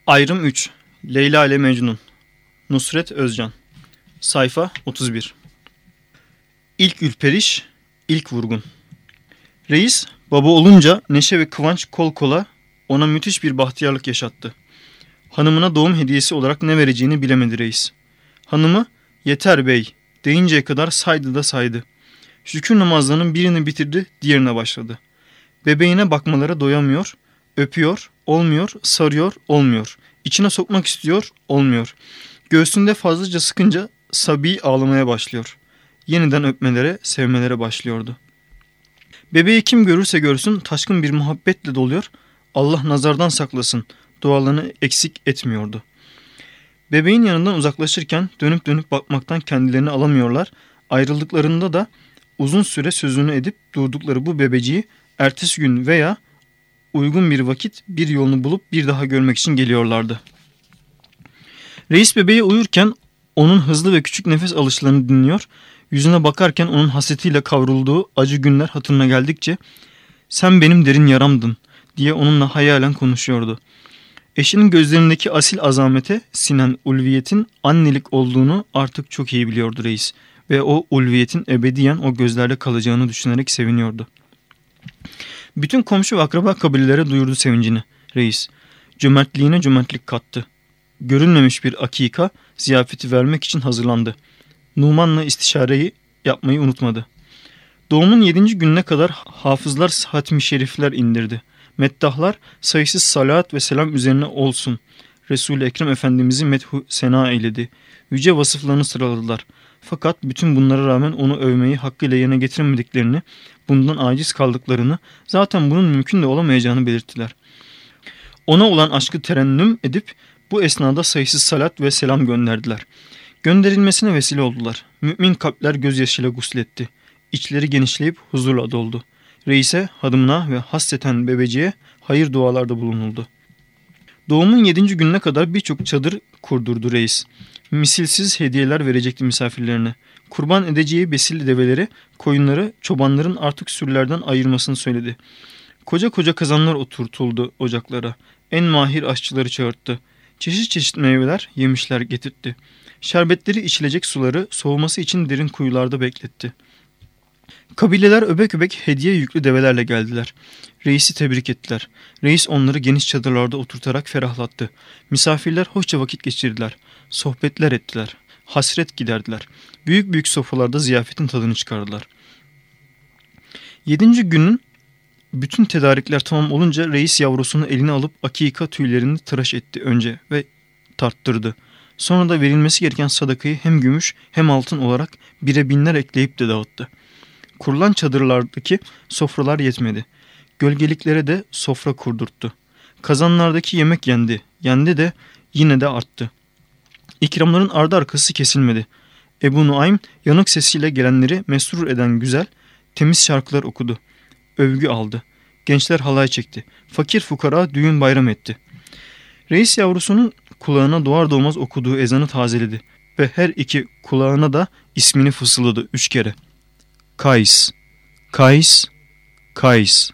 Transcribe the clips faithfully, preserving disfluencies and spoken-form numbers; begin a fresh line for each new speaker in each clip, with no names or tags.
Ayrım üç. Leyla ile Mecnun. Nusret Özcan. Sayfa otuz bir. İlk ürperiş, ilk vurgun. Reis, baba olunca neşe ve kıvanç kol kola ona müthiş bir bahtiyarlık yaşattı. Hanımına doğum hediyesi olarak ne vereceğini bilemedi reis. Hanımı, yeter bey deyinceye kadar saydı da saydı. Şükür namazlarının birini bitirdi, diğerine başladı. Bebeğine bakmalara doyamıyor, öpüyor, olmuyor, sarıyor, olmuyor. İçine sokmak istiyor, olmuyor. Göğsünde fazlaca sıkınca Sabi ağlamaya başlıyor. Yeniden öpmelere, sevmelere başlıyordu. Bebeği kim görürse görsün taşkın bir muhabbetle doluyor, Allah nazardan saklasın dualarını eksik etmiyordu. Bebeğin yanından uzaklaşırken dönüp dönüp bakmaktan kendilerini alamıyorlar, ayrıldıklarında da uzun süre sözünü edip durdukları bu bebeciği ertesi gün veya uygun bir vakit bir yolunu bulup bir daha görmek için geliyorlardı. Reis bebeği uyurken onun hızlı ve küçük nefes alışlarını dinliyor, yüzüne bakarken onun hasretiyle kavrulduğu acı günler hatırına geldikçe "Sen benim derin yaramdın" diye onunla hayalen konuşuyordu. Eşinin gözlerindeki asil azamete sinen ulviyetin annelik olduğunu artık çok iyi biliyordu reis ve o ulviyetin ebediyen o gözlerde kalacağını düşünerek seviniyordu. Bütün komşu ve akraba kabilelere duyurdu sevincini reis. Cömertliğine cömertlik kattı. Görülmemiş bir akika ziyafeti vermek için hazırlandı. Numan'la istişareyi yapmayı unutmadı. Doğumun yedinci gününe kadar hafızlar hatmi şerifler indirdi. Meddahlar sayısız salat ve selam üzerine olsun. Resul-i Ekrem Efendimiz'i methu sena eyledi. Yüce vasıflarını sıraladılar. Fakat bütün bunlara rağmen onu övmeyi hakkıyla yerine getiremediklerini, bundan aciz kaldıklarını, zaten bunun mümkün de olamayacağını belirttiler. Ona olan aşkı terennüm edip bu esnada sayısız salat ve selam gönderdiler. Gönderilmesine vesile oldular. Mümin kalpler gözyaşıyla gusletti. İçleri genişleyip huzurla doldu. Reise, hanımına ve hasreten bebeciğe hayır dualarda bulunuldu. Doğumun yedinci gününe kadar birçok çadır kurdurdu reis. Misilsiz hediyeler verecekti misafirlerine. Kurban edeceği besilli develeri, koyunları çobanların artık sürülerden ayırmasını söyledi. Koca koca kazanlar oturtuldu ocaklara. En mahir aşçıları çağırttı. Çeşit çeşit meyveler, yemişler getirtti. Şerbetleri, içilecek suları soğuması için derin kuyularda bekletti. Kabileler öbek öbek hediye yüklü develerle geldiler. Reisi tebrik ettiler. Reis onları geniş çadırlarda oturtarak ferahlattı. Misafirler hoşça vakit geçirdiler. Sohbetler ettiler. Hasret giderdiler. Büyük büyük sofralarda ziyafetin tadını çıkardılar. Yedinci günün bütün tedarikler tamam olunca reis yavrusunu eline alıp akika tüylerini tıraş etti önce ve tarttırdı. Sonra da verilmesi gereken sadakayı hem gümüş hem altın olarak bire binler ekleyip de dağıttı. Kurulan çadırlardaki sofralar yetmedi. Gölgeliklere de sofra kurdurttu. Kazanlardaki yemek yendi. Yendi de yine de arttı. İkramların ardı arkası kesilmedi. Ebu Nuaym yanık sesiyle gelenleri mesrur eden güzel, temiz şarkılar okudu. Övgü aldı. Gençler halay çekti. Fakir fukara düğün bayram etti. Reis yavrusunun kulağına doğar doğmaz okuduğu ezanı tazeledi. Ve her iki kulağına da ismini fısıldadı üç kere. Kays, Kays, Kays.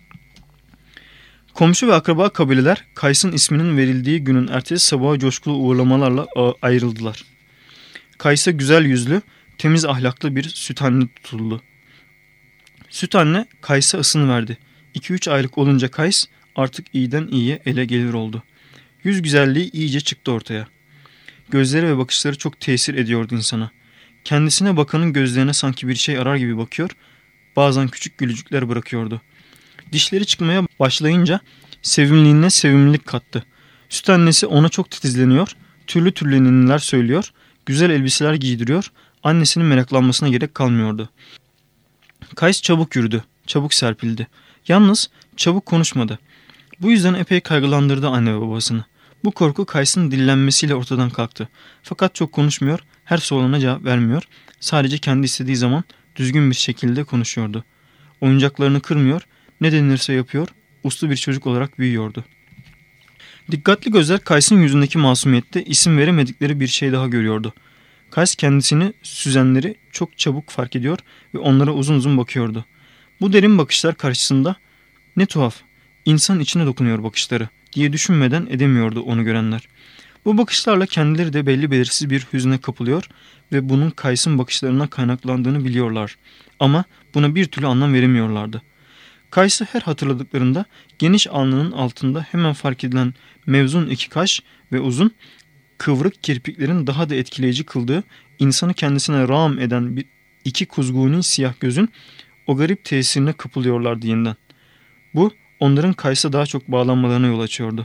Komşu ve akraba kabileler Kays'ın isminin verildiği günün ertesi sabahı coşkulu uğurlamalarla ayrıldılar. Kays'a güzel yüzlü, temiz ahlaklı bir süt anne tutuldu. Süt anne Kays'a ısını verdi. iki üç aylık olunca Kays artık iyiden iyiye ele gelir oldu. Yüz güzelliği iyice çıktı ortaya. Gözleri ve bakışları çok tesir ediyordu insana. Kendisine bakanın gözlerine sanki bir şey arar gibi bakıyor, bazen küçük gülücükler bırakıyordu. Dişleri çıkmaya başlayınca sevimliliğine sevimlilik kattı. Süt annesi ona çok titizleniyor, türlü türlü ninniler söylüyor, güzel elbiseler giydiriyor, annesinin meraklanmasına gerek kalmıyordu. Kays çabuk yürüdü, çabuk serpildi. Yalnız çabuk konuşmadı. Bu yüzden epey kaygılandırdı anne ve babasını. Bu korku Kays'ın dillenmesiyle ortadan kalktı. Fakat çok konuşmuyor, her soruna cevap vermiyor. Sadece kendi istediği zaman düzgün bir şekilde konuşuyordu. Oyuncaklarını kırmıyor, ne denilirse yapıyor, uslu bir çocuk olarak büyüyordu. Dikkatli gözler Kays'ın yüzündeki masumiyette isim veremedikleri bir şey daha görüyordu. Kays kendisini süzenleri çok çabuk fark ediyor ve onlara uzun uzun bakıyordu. Bu derin bakışlar karşısında "Ne tuhaf, insan içine dokunuyor bakışları" diye düşünmeden edemiyordu onu görenler. Bu bakışlarla kendileri de belli belirsiz bir hüzne kapılıyor ve bunun Kays'ın bakışlarına kaynaklandığını biliyorlar. Ama buna bir türlü anlam veremiyorlardı. Kays'ı her hatırladıklarında geniş alnının altında hemen fark edilen mevzun iki kaş ve uzun, kıvrık kirpiklerin daha da etkileyici kıldığı, insanı kendisine rağm eden bir iki kuzguni siyah gözün o garip tesirine kapılıyorlardı yeniden. Bu onların Kays'a daha çok bağlanmalarına yol açıyordu.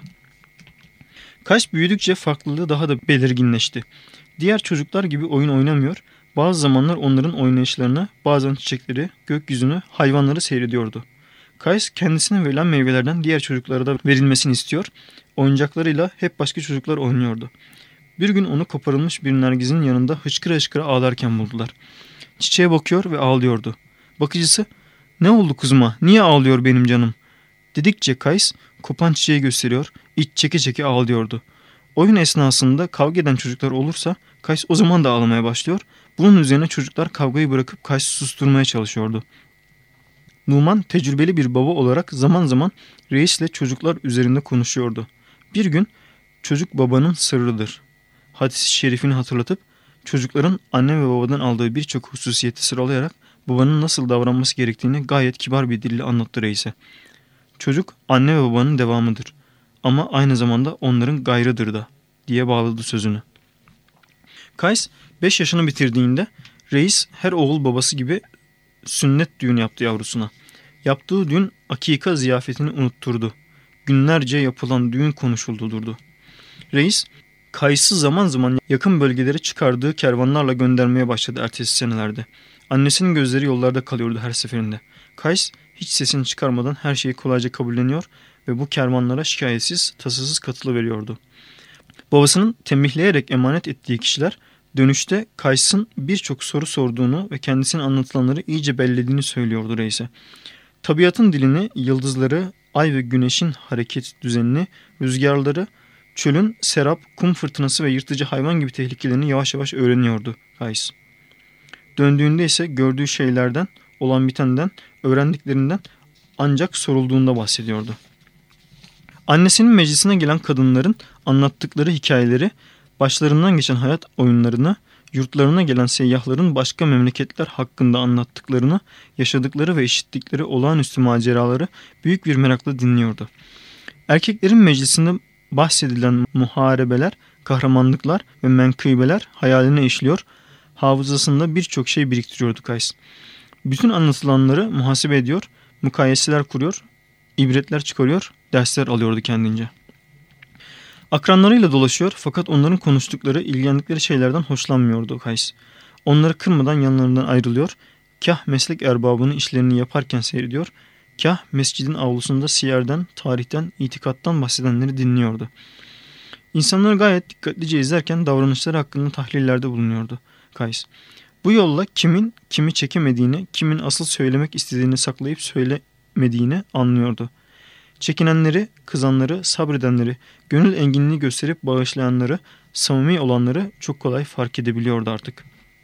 Kays büyüdükçe farklılığı daha da belirginleşti. Diğer çocuklar gibi oyun oynamıyor, bazı zamanlar onların oynayışlarını, bazen çiçekleri, gökyüzünü, hayvanları seyrediyordu. Kays kendisine verilen meyvelerden diğer çocuklara da verilmesini istiyor, oyuncaklarıyla hep başka çocuklar oynuyordu. Bir gün onu koparılmış bir nergizin yanında hıçkıra hıçkıra ağlarken buldular. Çiçeğe bakıyor ve ağlıyordu. Bakıcısı, "Ne oldu kuzuma, niye ağlıyor benim canım?" dedikçe Kays kopan çiçeği gösteriyor, iç çeke çeke ağlıyordu. Oyun esnasında kavga eden çocuklar olursa Kays o zaman da ağlamaya başlıyor. Bunun üzerine çocuklar kavgayı bırakıp Kays'ı susturmaya çalışıyordu. Numan tecrübeli bir baba olarak zaman zaman reisle çocuklar üzerinde konuşuyordu. Bir gün çocuk babanın sırrıdır hadis-i şerifini hatırlatıp çocukların anne ve babadan aldığı birçok hususiyeti sıralayarak babanın nasıl davranması gerektiğini gayet kibar bir dille anlattı reise. Çocuk anne ve babanın devamıdır ama aynı zamanda onların gayrıdır da diye bağladı sözünü. Kays beş yaşını bitirdiğinde reis her oğul babası gibi sünnet düğün yaptı yavrusuna. Yaptığı düğün akika ziyafetini unutturdu. Günlerce yapılan düğün konuşuldu durdu. Reis Kays'ı zaman zaman yakın bölgelere çıkardığı kervanlarla göndermeye başladı ertesi senelerde. Annesinin gözleri yollarda kalıyordu her seferinde. Kays hiç sesini çıkarmadan her şeyi kolayca kabulleniyor ve bu kervanlara şikayetsiz, tasasız katılıveriyordu. Babasının tembihleyerek emanet ettiği kişiler dönüşte Kays'ın birçok soru sorduğunu ve kendisine anlatılanları iyice bellediğini söylüyordu reise. Tabiatın dilini, yıldızları, ay ve güneşin hareket düzenini, rüzgarları, çölün serap, kum fırtınası ve yırtıcı hayvan gibi tehlikelerini yavaş yavaş öğreniyordu Kays. Döndüğünde ise gördüğü şeylerden, olan bitenden, öğrendiklerinden ancak sorulduğunda bahsediyordu. Annesinin meclisine gelen kadınların anlattıkları hikayeleri, başlarından geçen hayat oyunlarını, yurtlarına gelen seyyahların başka memleketler hakkında anlattıklarını, yaşadıkları ve işittikleri olağanüstü maceraları büyük bir merakla dinliyordu. Erkeklerin meclisinde bahsedilen muharebeler, kahramanlıklar ve menkıbeler hayaline işliyor, hafızasında birçok şey biriktiriyordu Kays. Bütün anlatılanları muhasebe ediyor, mukayeseler kuruyor, ibretler çıkarıyor, dersler alıyordu kendince. Akranlarıyla dolaşıyor fakat onların konuştukları, ilgilendikleri şeylerden hoşlanmıyordu Kays. Onları kırmadan yanlarından ayrılıyor, kah meslek erbabının işlerini yaparken seyrediyor, kah mescidin avlusunda siyerden, tarihten, itikattan bahsedenleri dinliyordu. İnsanları gayet dikkatlice izlerken davranışları hakkında tahlillerde bulunuyordu Kays. Bu yolla kimin kimi çekemediğini, kimin asıl söylemek istediğini saklayıp söylemediğini anlıyordu. Çekinenleri, kızanları, sabredenleri, gönül enginliğini gösterip bağışlayanları, samimi olanları çok kolay fark edebiliyordu artık.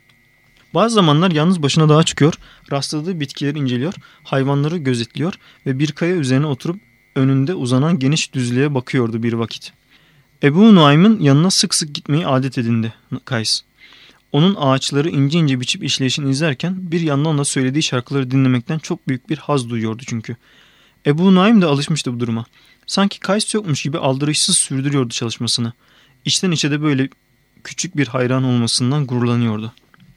Bazı zamanlar yalnız başına dağa çıkıyor, rastladığı bitkileri inceliyor, hayvanları gözetliyor ve bir kaya üzerine oturup önünde uzanan geniş düzlüğe bakıyordu bir vakit. Ebu Nuaym'ın yanına sık sık gitmeyi adet edindi Kays. Onun ağaçları ince ince biçip işleyişini izlerken bir yandan da söylediği şarkıları dinlemekten çok büyük bir haz duyuyordu çünkü. Ebu Nuaym da alışmıştı bu duruma. Sanki Kays yokmuş gibi aldırışsız sürdürüyordu çalışmasını. İçten içe de böyle küçük bir hayran olmasından gururlanıyordu.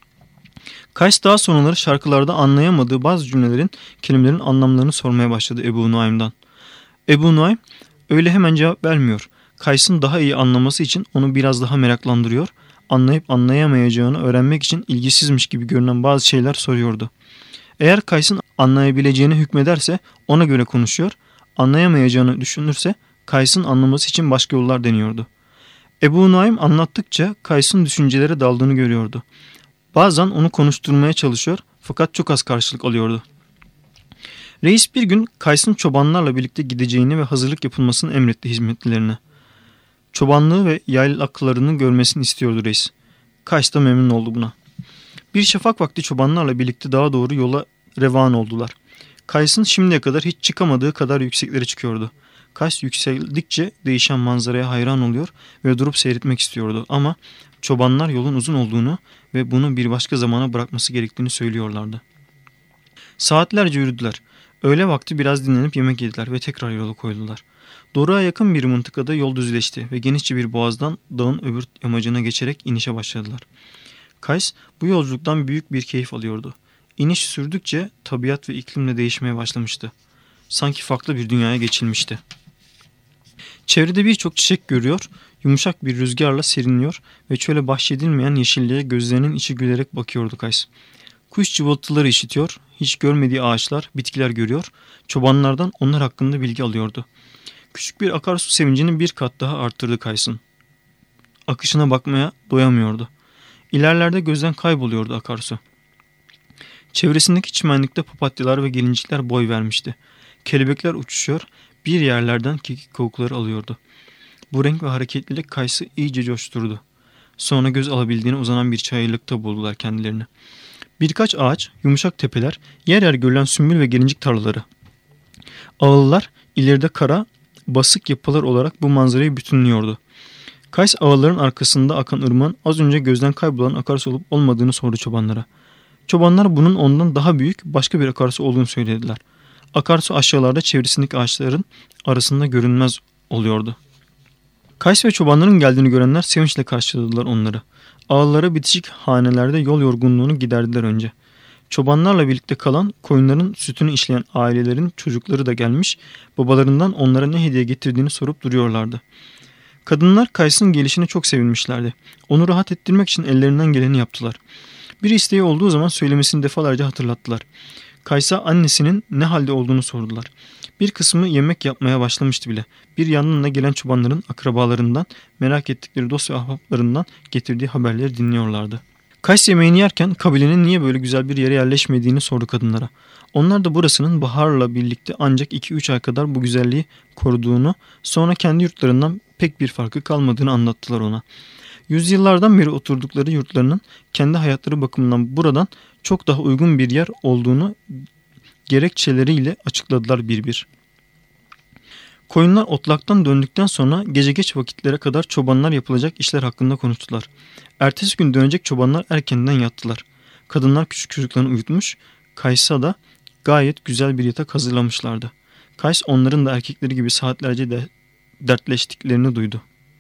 Kays daha sonraları şarkılarda anlayamadığı bazı cümlelerin, kelimelerin anlamlarını sormaya başladı Ebu Nuaym'dan. Ebu Nuaym öyle hemen cevap vermiyor. Kays'ın daha iyi anlaması için onu biraz daha meraklandırıyor, anlayıp anlayamayacağını öğrenmek için ilgisizmiş gibi görünen bazı şeyler soruyordu. Eğer Kays'ın anlayabileceğine hükmederse ona göre konuşuyor, anlayamayacağını düşünürse Kays'ın anlaması için başka yollar deniyordu. Ebu Nuaym anlattıkça Kays'ın düşüncelere daldığını görüyordu. Bazen onu konuşturmaya çalışıyor fakat çok az karşılık alıyordu. Reis bir gün Kays'ın çobanlarla birlikte gideceğini ve hazırlık yapılmasını emretti hizmetlilerine. Çobanlığı ve yaylaklarını görmesini istiyordu reis. Kays da memnun oldu buna. Bir şafak vakti çobanlarla birlikte dağa doğru yola revan oldular. Kays'ın şimdiye kadar hiç çıkamadığı kadar yükseklere çıkıyordu. Kays yükseldikçe değişen manzaraya hayran oluyor ve durup seyretmek istiyordu ama çobanlar yolun uzun olduğunu ve bunu bir başka zamana bırakması gerektiğini söylüyorlardı. Saatlerce yürüdüler. Öğle vakti biraz dinlenip yemek yediler ve tekrar yola koyuldular. Doruğa yakın bir mıntıkada yol düzleşti ve genişçe bir boğazdan dağın öbür yamacına geçerek inişe başladılar. Kays bu yolculuktan büyük bir keyif alıyordu. İniş sürdükçe tabiat ve iklim de değişmeye başlamıştı. Sanki farklı bir dünyaya geçilmişti. Çevrede birçok çiçek görüyor, yumuşak bir rüzgarla serinliyor ve çöle bahşedilmeyen yeşilliğe gözlerinin içi gülerek bakıyordu Kays. Kuş cıvıltıları işitiyor, hiç görmediği ağaçlar, bitkiler görüyor, çobanlardan onlar hakkında bilgi alıyordu. Küçük bir akarsu sevincini bir kat daha arttırdı Kays'ın. Akışına bakmaya doyamıyordu. İlerlerde gözden kayboluyordu akarsu. Çevresindeki çimenlikte papatyalar ve gelincikler boy vermişti. Kelebekler uçuşuyor, bir yerlerden kekik kokuları alıyordu. Bu renk ve hareketlilik Kays'ı iyice coşturdu. Sonra göz alabildiğine uzanan bir çayırlıkta buldular kendilerini. Birkaç ağaç, yumuşak tepeler, yer yer görülen sümbül ve gelincik tarlaları. Ağıllar ileride kara, basık yapılar olarak bu manzarayı bütünlüyordu. Kays ağılların arkasında akan ırmağın az önce gözden kaybolan akarsu olup olmadığını sordu çobanlara. Çobanlar bunun ondan daha büyük başka bir akarsu olduğunu söylediler. Akarsu aşağılarda çevresindeki ağaçların arasında görünmez oluyordu. Kays ve çobanların geldiğini görenler sevinçle karşıladılar onları. Ağıllara bitişik hanelerde yol yorgunluğunu giderdiler önce. Çobanlarla birlikte kalan, koyunların sütünü işleyen ailelerin çocukları da gelmiş, babalarından onlara ne hediye getirdiğini sorup duruyorlardı. Kadınlar Kays'ın gelişine çok sevinmişlerdi. Onu rahat ettirmek için ellerinden geleni yaptılar. Bir isteği olduğu zaman söylemesini defalarca hatırlattılar. Kays'a annesinin ne halde olduğunu sordular. Bir kısmı yemek yapmaya başlamıştı bile. Bir yanına gelen çobanların akrabalarından, merak ettikleri dost ve ahbaplarından getirdiği haberleri dinliyorlardı. Kays yemeğini yerken kabilenin niye böyle güzel bir yere yerleşmediğini sordu kadınlara. Onlar da burasının baharla birlikte ancak iki üç ay kadar bu güzelliği koruduğunu, sonra kendi yurtlarından pek bir farkı kalmadığını anlattılar ona. Yüzyıllardan beri oturdukları yurtlarının kendi hayatları bakımından buradan çok daha uygun bir yer olduğunu gerekçeleriyle açıkladılar bir bir. Koyunlar otlaktan döndükten sonra gece geç vakitlere kadar çobanlar yapılacak işler hakkında konuştular. Ertesi gün dönecek çobanlar erkenden yattılar. Kadınlar küçük çocuklarını uyutmuş, Kays'a da gayet güzel bir yatak hazırlamışlardı. Kays onların da erkekleri gibi saatlerce de dertleştiklerini duydu.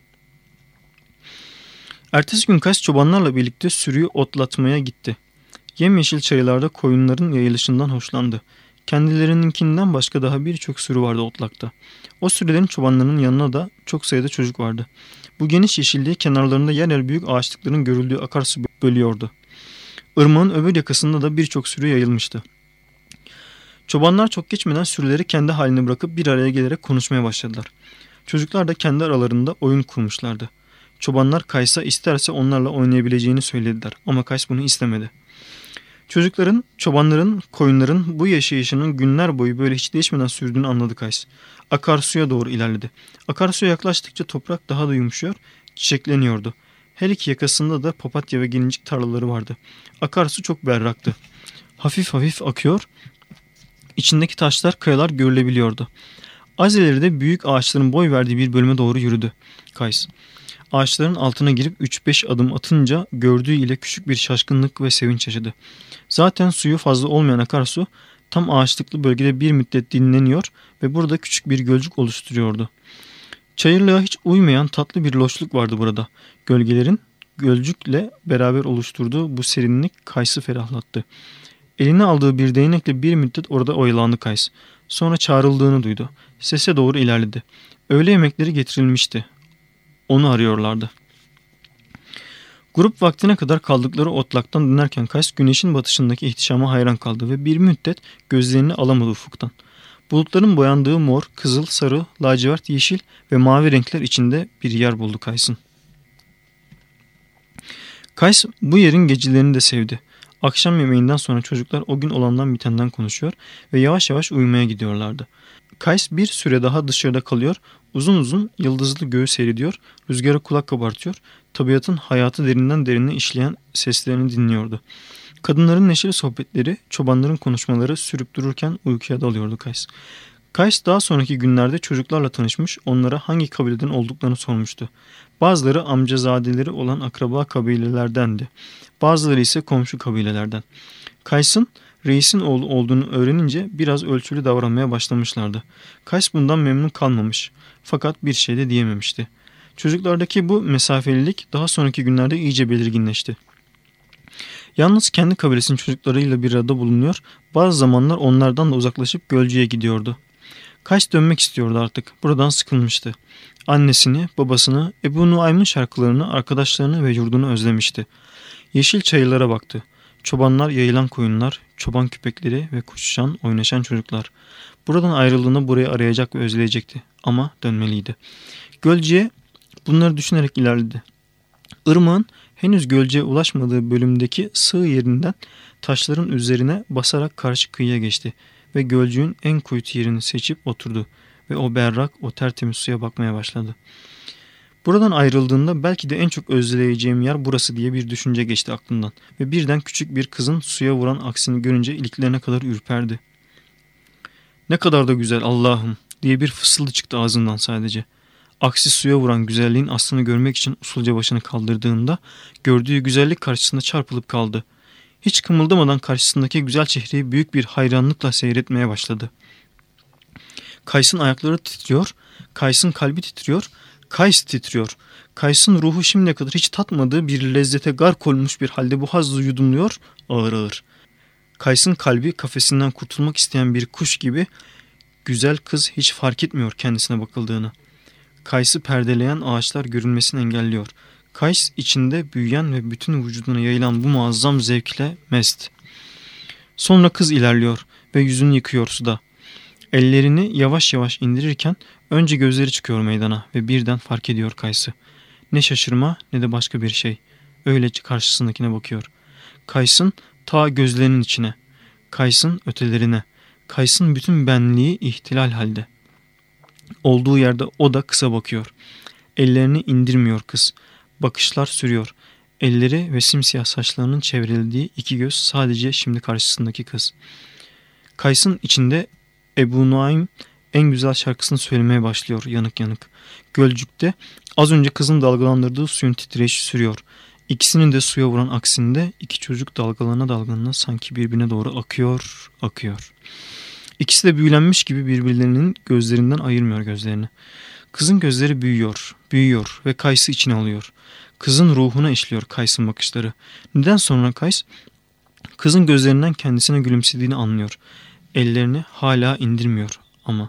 Ertesi gün Kays çobanlarla birlikte sürüyü otlatmaya gitti. Yemyeşil çayırlarda koyunların yayılışından hoşlandı. Kendilerininkinden başka daha birçok sürü vardı otlakta. O sürülerin çobanlarının yanına da çok sayıda çocuk vardı. Bu geniş yeşilliği kenarlarında yer yer büyük ağaçlıkların görüldüğü akarsu bölüyordu. Irmağın öbür yakasında da birçok sürü yayılmıştı. Çobanlar çok geçmeden sürüleri kendi haline bırakıp bir araya gelerek konuşmaya başladılar. Çocuklar da kendi aralarında oyun kurmuşlardı. Çobanlar Kays'a isterse onlarla oynayabileceğini söylediler ama Kays bunu istemedi. Çocukların, çobanların, koyunların bu yaşayışının günler boyu böyle hiç değişmeden sürdüğünü anladı Kays. Akarsuya doğru ilerledi. Akarsuya yaklaştıkça toprak daha da yumuşuyor, çiçekleniyordu. Her iki yakasında da papatya ve gelincik tarlaları vardı. Akarsu çok berraktı. Hafif hafif akıyor, içindeki taşlar, kayalar görülebiliyordu. Az ileride büyük ağaçların boy verdiği bir bölüme doğru yürüdü Kays. Ağaçların altına girip üç beş adım atınca gördüğü ile küçük bir şaşkınlık ve sevinç yaşadı. Zaten suyu fazla olmayan akarsu tam ağaçlıklı bölgede bir müddet dinleniyor ve burada küçük bir gölcük oluşturuyordu. Çayırlığa hiç uymayan tatlı bir loşluk vardı burada. Gölgelerin gölcükle beraber oluşturduğu bu serinlik Kays'ı ferahlattı. Eline aldığı bir değnekle bir müddet orada oyalandı Kays. Sonra çağrıldığını duydu. Sese doğru ilerledi. Öğle yemekleri getirilmişti. Onu arıyorlardı. Grup vaktine kadar kaldıkları otlaktan dönerken Kays güneşin batışındaki ihtişama hayran kaldı ve bir müddet gözlerini alamadı ufuktan. Bulutların boyandığı mor, kızıl, sarı, lacivert, yeşil ve mavi renkler içinde bir yer buldu Kays'ın. Kays bu yerin gecelerini de sevdi. Akşam yemeğinden sonra çocuklar o gün olandan bitenden konuşuyor ve yavaş yavaş uyumaya gidiyorlardı. Kays bir süre daha dışarıda kalıyor, uzun uzun yıldızlı göğü seyrediyor, rüzgara kulak kabartıyor, tabiatın hayatı derinden derine işleyen seslerini dinliyordu. Kadınların neşeli sohbetleri, çobanların konuşmaları sürüp dururken uykuya dalıyordu Kays. Kays daha sonraki günlerde çocuklarla tanışmış, onlara hangi kabileden olduklarını sormuştu. Bazıları amcazadeleri olan akraba kabilelerdendi. Bazıları ise komşu kabilelerden. Kays'ın reisin oğlu olduğunu öğrenince biraz ölçülü davranmaya başlamışlardı. Kays bundan memnun kalmamış. Fakat bir şey de diyememişti. Çocuklardaki bu mesafelilik daha sonraki günlerde iyice belirginleşti. Yalnız kendi kabilesinin çocuklarıyla bir arada bulunuyor, bazı zamanlar onlardan da uzaklaşıp Gölcük'e gidiyordu. Kays dönmek istiyordu artık. Buradan sıkılmıştı. Annesini, babasını, Ebu Nuaym'ın şarkılarını, arkadaşlarını ve yurdunu özlemişti. Yeşil çayırlara baktı. Çobanlar, yayılan koyunlar, çoban köpekleri ve koşuşan, oynaşan çocuklar. Buradan ayrıldığında burayı arayacak ve özleyecekti. Ama dönmeliydi. Gölcük'e bunları düşünerek ilerledi. Irmağın henüz Gölcük'e ulaşmadığı bölümdeki sığ yerinden taşların üzerine basarak karşı kıyıya geçti ve Gölcük'ün en kuytu yerini seçip oturdu ve o berrak, o tertemiz suya bakmaya başladı. Buradan ayrıldığında belki de en çok özleyeceğim yer burası diye bir düşünce geçti aklından ve birden küçük bir kızın suya vuran aksini görünce iliklerine kadar ürperdi. "Ne kadar da güzel Allah'ım" diye bir fısıldı çıktı ağzından sadece. Aksi suya vuran güzelliğin aslını görmek için usulca başını kaldırdığında gördüğü güzellik karşısında çarpılıp kaldı. Hiç kımıldamadan karşısındaki güzel çehreyi büyük bir hayranlıkla seyretmeye başladı. Kays'ın ayakları titriyor, Kays'ın kalbi titriyor, Kays titriyor. Kays'ın ruhu şimdiye kadar hiç tatmadığı bir lezzete gark olmuş bir halde bu hazzı yudumluyor ağır ağır. Kays'ın kalbi kafesinden kurtulmak isteyen bir kuş gibi, güzel kız hiç fark etmiyor kendisine bakıldığını. Kays'ı perdeleyen ağaçlar görünmesini engelliyor. Kays içinde büyüyen ve bütün vücuduna yayılan bu muazzam zevkle mest. Sonra kız ilerliyor ve yüzünü yıkıyor suda. Ellerini yavaş yavaş indirirken önce gözleri çıkıyor meydana ve birden fark ediyor Kays'ı. Ne şaşırma ne de başka bir şey. Öylece karşısındakine bakıyor. Kays'ın ta gözlerinin içine, Kays'ın ötelerine, Kays'ın bütün benliği ihtilal halde. Olduğu yerde o da kıza bakıyor. Ellerini indirmiyor kız. Bakışlar sürüyor. Elleri ve simsiyah saçlarının çevrildiği iki göz sadece şimdi karşısındaki kız. Kays'ın içinde Ebu Nuaym en güzel şarkısını söylemeye başlıyor yanık yanık. Gölcük'te az önce kızın dalgalandırdığı suyun titreşi sürüyor. İkisinin de suya vuran aksinde iki çocuk dalgalana dalgalana sanki birbirine doğru akıyor, akıyor. İkisi de büyülenmiş gibi birbirlerinin gözlerinden ayırmıyor gözlerini. Kızın gözleri büyüyor, büyüyor ve Kays'ı içine alıyor. Kızın ruhuna işliyor Kays'ın bakışları. Neden sonra Kays, kızın gözlerinden kendisine gülümsediğini anlıyor. Ellerini hala indirmiyor ama.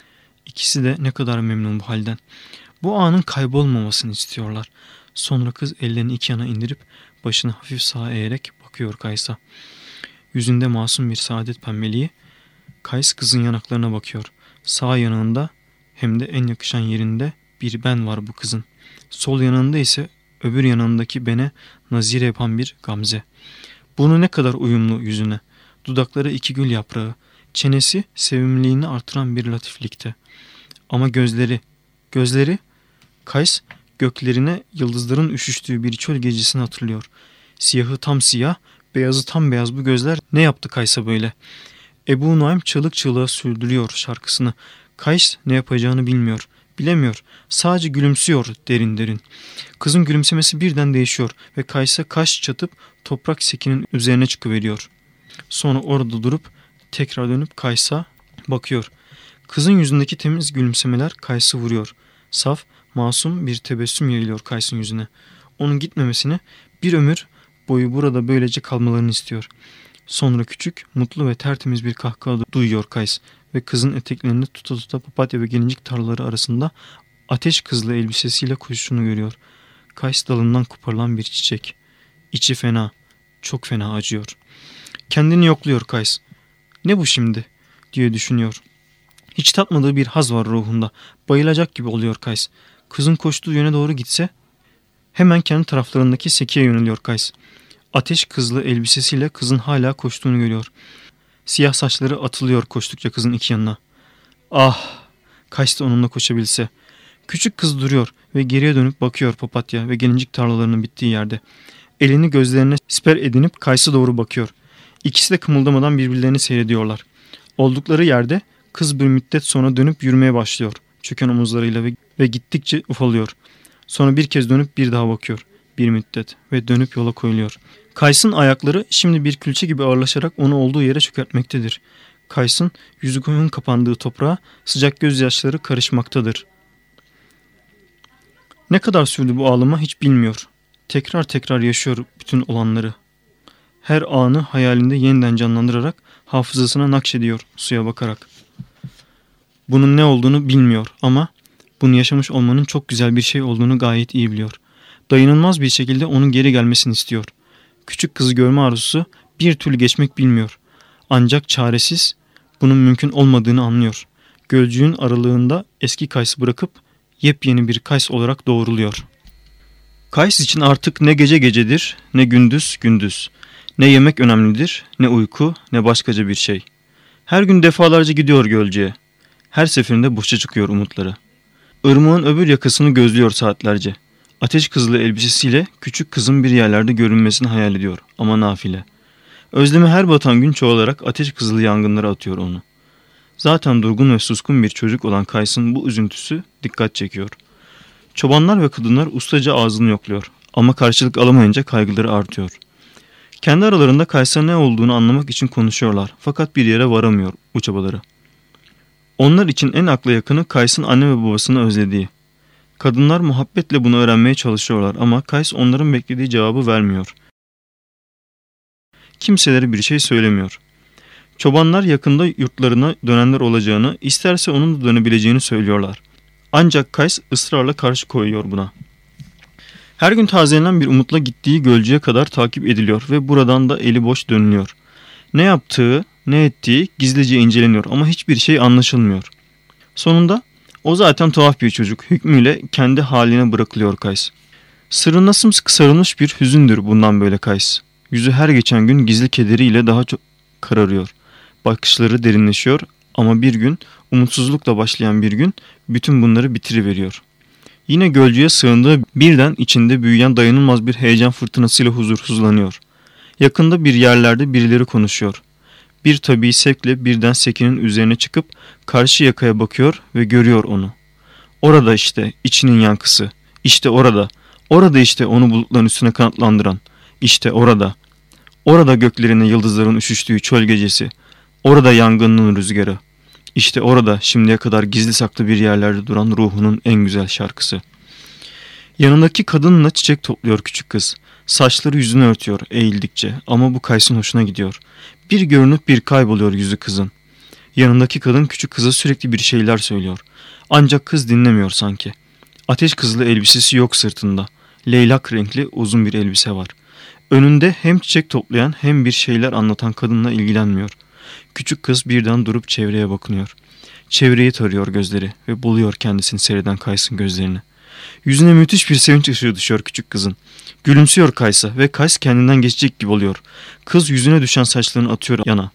İkisi de ne kadar memnun bu halden. Bu anın kaybolmamasını istiyorlar. Sonra kız ellerini iki yana indirip başını hafif sağa eğerek bakıyor Kays'a. Yüzünde masum bir saadet pembeliği. Kays kızın yanaklarına bakıyor. Sağ yanında hem de en yakışan yerinde bir ben var bu kızın. Sol yanında ise öbür yanındaki bene nazire yapan bir gamze. Burnu ne kadar uyumlu yüzüne. Dudakları iki gül yaprağı. Çenesi sevimliliğini artıran bir latiflikte. Ama gözleri, gözleri, Kays göklerine yıldızların üşüştüğü bir çöl gecesini hatırlıyor. Siyahı tam siyah, beyazı tam beyaz bu gözler ne yaptı Kays'a böyle? Ebu Nuaym çığlık çığlığa sürdürüyor şarkısını. Kays ne yapacağını bilmiyor, bilemiyor. Sadece gülümsüyor derin derin. Kızın gülümsemesi birden değişiyor ve Kays'a kaş çatıp toprak sekinin üzerine çıkıveriyor. Sonra orada durup tekrar dönüp Kays'a bakıyor. Kızın yüzündeki temiz gülümsemeler Kays'ı vuruyor. Saf, masum bir tebessüm yayılıyor Kays'ın yüzüne. Onun gitmemesini, bir ömür boyu burada böylece kalmalarını istiyor. Sonra küçük, mutlu ve tertemiz bir kahkaha duyuyor Kays ve kızın eteklerini tuta tuta papatya ve gelincik tarlaları arasında ateş kızlı elbisesiyle koşuşunu görüyor. Kays dalından koparılan bir çiçek. İçi fena, çok fena acıyor. Kendini yokluyor Kays. Ne bu şimdi diye düşünüyor. Hiç tatmadığı bir haz var ruhunda. Bayılacak gibi oluyor Kays. Kızın koştuğu yöne doğru gitse hemen kendi taraflarındaki sekiye yöneliyor Kays. Ateş kızlı elbisesiyle kızın hala koştuğunu görüyor. Siyah saçları atılıyor koştukça kızın iki yanına. Ah! Kays da onunla koşabilse. Küçük kız duruyor ve geriye dönüp bakıyor papatya ve gelincik tarlalarının bittiği yerde. Elini gözlerine siper edinip Kays'a doğru bakıyor. İkisi de kımıldamadan birbirlerini seyrediyorlar. Oldukları yerde Kız bir müddet sonra dönüp yürümeye başlıyor. Çöken omuzlarıyla ve, ve gittikçe ufalıyor. Sonra bir kez dönüp bir daha bakıyor. Bir müddet ve dönüp yola koyuluyor. Kays'ın ayakları şimdi bir külçe gibi ağırlaşarak onu olduğu yere çökertmektedir. Kays'ın yüzü koyun kapandığı toprağa sıcak gözyaşları karışmaktadır. Ne kadar sürdü bu ağlama hiç bilmiyor. Tekrar tekrar yaşıyor bütün olanları. Her anı hayalinde yeniden canlandırarak hafızasına nakşediyor suya bakarak. Bunun ne olduğunu bilmiyor ama bunu yaşamış olmanın çok güzel bir şey olduğunu gayet iyi biliyor. Dayanılmaz bir şekilde onun geri gelmesini istiyor. Küçük kızı görme arzusu bir türlü geçmek bilmiyor. Ancak çaresiz bunun mümkün olmadığını anlıyor. Gölcüğün aralığında eski Kays'ı bırakıp yepyeni bir Kays olarak doğruluyor. Kays için artık ne gece gecedir, ne gündüz gündüz. Ne yemek önemlidir, ne uyku, ne başkaca bir şey. Her gün defalarca gidiyor Gölcü'ye. Her seferinde boşa çıkıyor umutları. Irmağın öbür yakasını gözlüyor saatlerce. Ateş kızılı elbisesiyle küçük kızın bir yerlerde görünmesini hayal ediyor ama nafile. Özlemi her batan gün çoğalarak ateş kızılı yangınlara atıyor onu. Zaten durgun ve suskun bir çocuk olan Kays'ın bu üzüntüsü dikkat çekiyor. Çobanlar ve kadınlar ustaca ağzını yokluyor ama karşılık alamayınca kaygıları artıyor. Kendi aralarında Kays'a ne olduğunu anlamak için konuşuyorlar fakat bir yere varamıyor bu çabaları. Onlar için en akla yakını Kays'ın anne ve babasını özlediği. Kadınlar muhabbetle bunu öğrenmeye çalışıyorlar ama Kays onların beklediği cevabı vermiyor. Kimselere bir şey söylemiyor. Çobanlar yakında yurtlarına dönenler olacağını, isterse onun da dönebileceğini söylüyorlar. Ancak Kays ısrarla karşı koyuyor buna. Her gün tazelenen bir umutla gittiği Gölcü'ye kadar takip ediliyor ve buradan da eli boş dönülüyor. Ne yaptığı, ne ettiği gizlice inceleniyor ama hiçbir şey anlaşılmıyor. Sonunda o zaten tuhaf bir çocuk hükmüyle kendi haline bırakılıyor Kays. Sırrına sımsıkı sarılmış bir hüzündür bundan böyle Kays. Yüzü her geçen gün gizli kederiyle daha çok kararıyor. Bakışları derinleşiyor ama bir gün umutsuzlukla başlayan bir gün bütün bunları bitiriveriyor. Yine Gölcü'ye sığındığı birden içinde büyüyen dayanılmaz bir heyecan fırtınasıyla huzursuzlanıyor. Yakında bir yerlerde birileri konuşuyor. Bir tabii sevkle birden Sekin'in üzerine çıkıp karşı yakaya bakıyor ve görüyor onu. Orada işte içinin yankısı. İşte orada. Orada işte onu bulutların üstüne kanatlandıran. İşte orada. Orada göklerine yıldızların üşüştüğü çöl gecesi. Orada yangının rüzgarı. İşte orada şimdiye kadar gizli saklı bir yerlerde duran ruhunun en güzel şarkısı. Yanındaki kadınla çiçek topluyor küçük kız. Saçları yüzünü örtüyor eğildikçe ama bu Kays'ın hoşuna gidiyor. Bir görünüp bir kayboluyor yüzü kızın. Yanındaki kadın küçük kıza sürekli bir şeyler söylüyor. Ancak kız dinlemiyor sanki. Ateş kızılı elbisesi yok sırtında. Leylak renkli uzun bir elbise var. Önünde hem çiçek toplayan hem bir şeyler anlatan kadınla ilgilenmiyor. Küçük kız birden durup çevreye bakınıyor. Çevreyi tarıyor gözleri ve buluyor kendisini seyreden Kays'ın gözlerini. Yüzüne müthiş bir sevinç ışığı düşüyor küçük kızın. Gülümsüyor Kays'a ve Kays kendinden geçecek gibi oluyor. Kız yüzüne düşen saçlarını atıyor yana.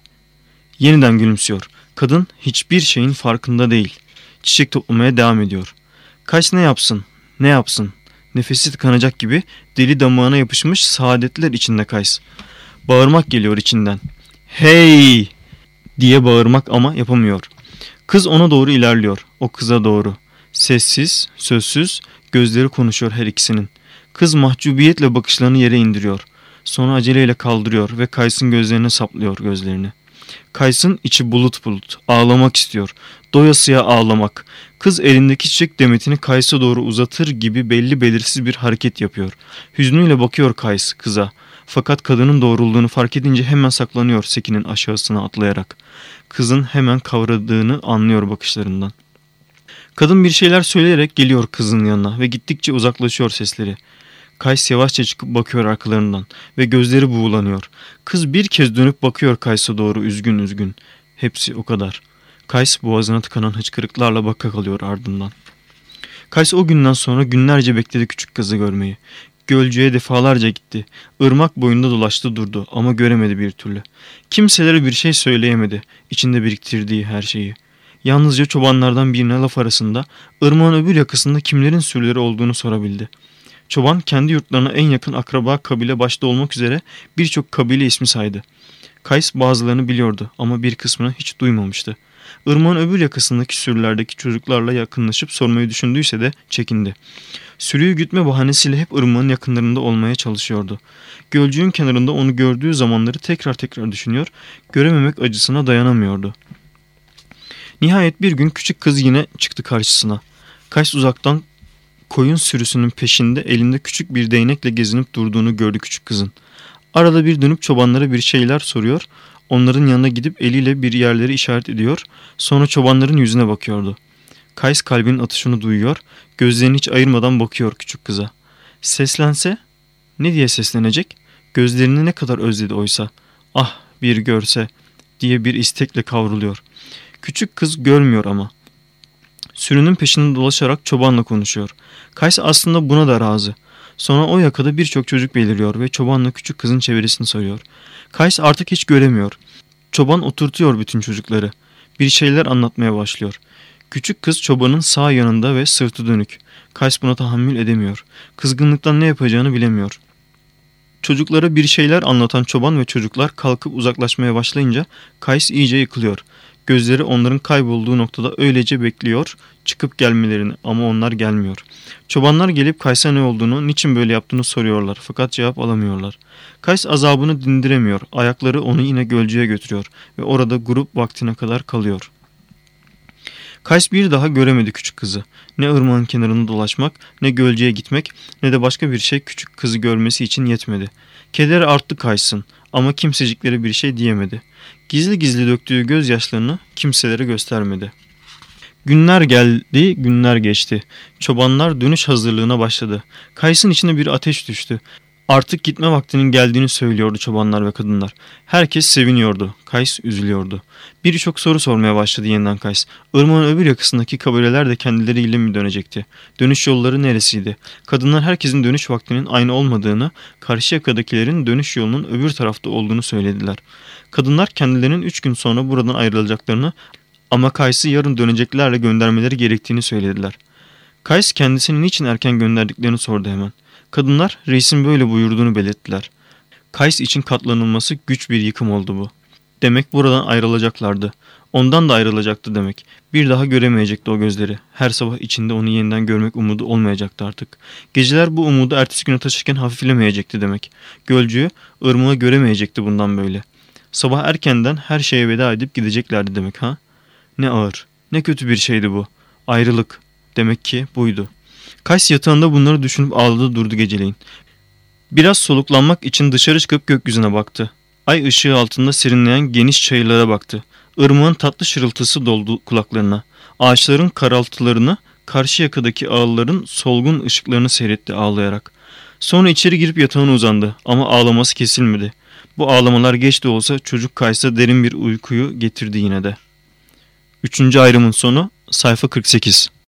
Yeniden gülümsüyor. Kadın hiçbir şeyin farkında değil. Çiçek toplamaya devam ediyor. Kays ne yapsın? Ne yapsın? Nefesi tıkanacak gibi deli damağına yapışmış saadetler içinde Kays. Bağırmak geliyor içinden. Hey! Diye bağırmak ama yapamıyor. Kız ona doğru ilerliyor. O kıza doğru. Sessiz, sözsüz, gözleri konuşuyor her ikisinin. Kız mahcubiyetle bakışlarını yere indiriyor. Sonra aceleyle kaldırıyor ve Kays'ın gözlerine saplıyor gözlerini. Kays'ın içi bulut bulut. Ağlamak istiyor. Doyasıya ağlamak. Kız elindeki çiçek demetini Kays'a doğru uzatır gibi belli belirsiz bir hareket yapıyor. Hüznüyle bakıyor Kays kıza. Fakat kadının doğrulduğunu fark edince hemen saklanıyor Sekin'in aşağısına atlayarak. Kızın hemen kavradığını anlıyor bakışlarından. Kadın bir şeyler söyleyerek geliyor kızın yanına ve gittikçe uzaklaşıyor sesleri. Kays yavaşça çıkıp bakıyor arkalarından ve gözleri buğulanıyor. Kız bir kez dönüp bakıyor Kays'a doğru üzgün üzgün. Hepsi o kadar. Kays boğazına tıkanan hıçkırıklarla baka kalıyor ardından. Kays o günden sonra günlerce bekledi küçük kızı görmeyi. Gölcüğe defalarca gitti. Irmak boyunda dolaştı durdu ama göremedi bir türlü. Kimselere bir şey söyleyemedi. İçinde biriktirdiği her şeyi. Yalnızca çobanlardan birine laf arasında ırmağın öbür yakasında kimlerin sürüleri olduğunu sorabildi. Çoban kendi yurtlarına en yakın akraba kabile başta olmak üzere birçok kabile ismi saydı. Kays bazılarını biliyordu ama bir kısmını hiç duymamıştı. Irmağın öbür yakasındaki sürülerdeki çocuklarla yakınlaşıp sormayı düşündüyse de çekindi. Sürüyü gütme bahanesiyle hep ırmağın yakınlarında olmaya çalışıyordu. Gölcüğün kenarında onu gördüğü zamanları tekrar tekrar düşünüyor, görememek acısına dayanamıyordu. Nihayet bir gün küçük kız yine çıktı karşısına. Kays uzaktan koyun sürüsünün peşinde elinde küçük bir değnekle gezinip durduğunu gördü küçük kızın. Arada bir dönüp çobanlara bir şeyler soruyor, onların yanına gidip eliyle bir yerleri işaret ediyor, sonra çobanların yüzüne bakıyordu. Kays kalbinin atışını duyuyor, gözlerini hiç ayırmadan bakıyor küçük kıza. Seslense? Ne diye seslenecek? Gözlerini ne kadar özledi oysa. Ah bir görse diye bir istekle kavruluyor. Küçük kız görmüyor ama. Sürünün peşinde dolaşarak çobanla konuşuyor. Kays aslında buna da razı. Sonra o yakada birçok çocuk beliriyor ve çobanla küçük kızın çevresini soruyor. Kays artık hiç göremiyor. Çoban oturtuyor bütün çocukları. Bir şeyler anlatmaya başlıyor. Küçük kız çobanın sağ yanında ve sırtı dönük. Kays buna tahammül edemiyor. Kızgınlıktan ne yapacağını bilemiyor. Çocuklara bir şeyler anlatan çoban ve çocuklar kalkıp uzaklaşmaya başlayınca Kays iyice yıkılıyor. Gözleri onların kaybolduğu noktada öylece bekliyor çıkıp gelmelerini ama onlar gelmiyor. Çobanlar gelip Kays'a ne olduğunu, niçin böyle yaptığını soruyorlar fakat cevap alamıyorlar. Kays azabını dindiremiyor. Ayakları onu yine gölcüğe götürüyor ve orada grup vaktine kadar kalıyor. Kays bir daha göremedi küçük kızı. Ne ırmağın kenarında dolaşmak, ne gölceye gitmek, ne de başka bir şey küçük kızı görmesi için yetmedi. Kederi arttı Kays'ın ama kimseciklere bir şey diyemedi. Gizli gizli döktüğü gözyaşlarını kimselere göstermedi. Günler geldi, günler geçti. Çobanlar dönüş hazırlığına başladı. Kays'ın içine bir ateş düştü. Artık gitme vaktinin geldiğini söylüyordu çobanlar ve kadınlar. Herkes seviniyordu. Kays üzülüyordu. Birçok soru sormaya başladı yeniden Kays. Irmağın öbür yakasındaki kabileler de kendileriyle mi dönecekti? Dönüş yolları neresiydi? Kadınlar herkesin dönüş vaktinin aynı olmadığını, karşı yakadakilerin dönüş yolunun öbür tarafta olduğunu söylediler. Kadınlar kendilerinin üç gün sonra buradan ayrılacaklarını ama Kays'ı yarın döneceklerle göndermeleri gerektiğini söylediler. Kays kendisini niçin erken gönderdiklerini sordu hemen. Kadınlar reisin böyle buyurduğunu belirttiler. Kays için katlanılması güç bir yıkım oldu bu. Demek buradan ayrılacaklardı. Ondan da ayrılacaktı demek. Bir daha göremeyecekti o gözleri. Her sabah içinde onu yeniden görmek umudu olmayacaktı artık. Geceler bu umudu ertesi güne taşırken hafiflemeyecekti demek. Gölcüğü, ırmağı göremeyecekti bundan böyle. Sabah erkenden her şeye veda edip gideceklerdi demek ha? Ne ağır, ne kötü bir şeydi bu. Ayrılık. Demek ki buydu. Kays yatağında bunları düşünüp ağladı durdu geceleyin. Biraz soluklanmak için dışarı çıkıp gökyüzüne baktı. Ay ışığı altında serinleyen geniş çayırlara baktı. Irmağın tatlı şırıltısı doldu kulaklarına. Ağaçların karaltılarını, karşı yakadaki ağılların solgun ışıklarını seyretti ağlayarak. Sonra içeri girip yatağına uzandı ama ağlaması kesilmedi. Bu ağlamalar geç de olsa çocuk Kays'a derin bir uykuyu getirdi yine de. Üçüncü ayrımın sonu sayfa kırk sekiz.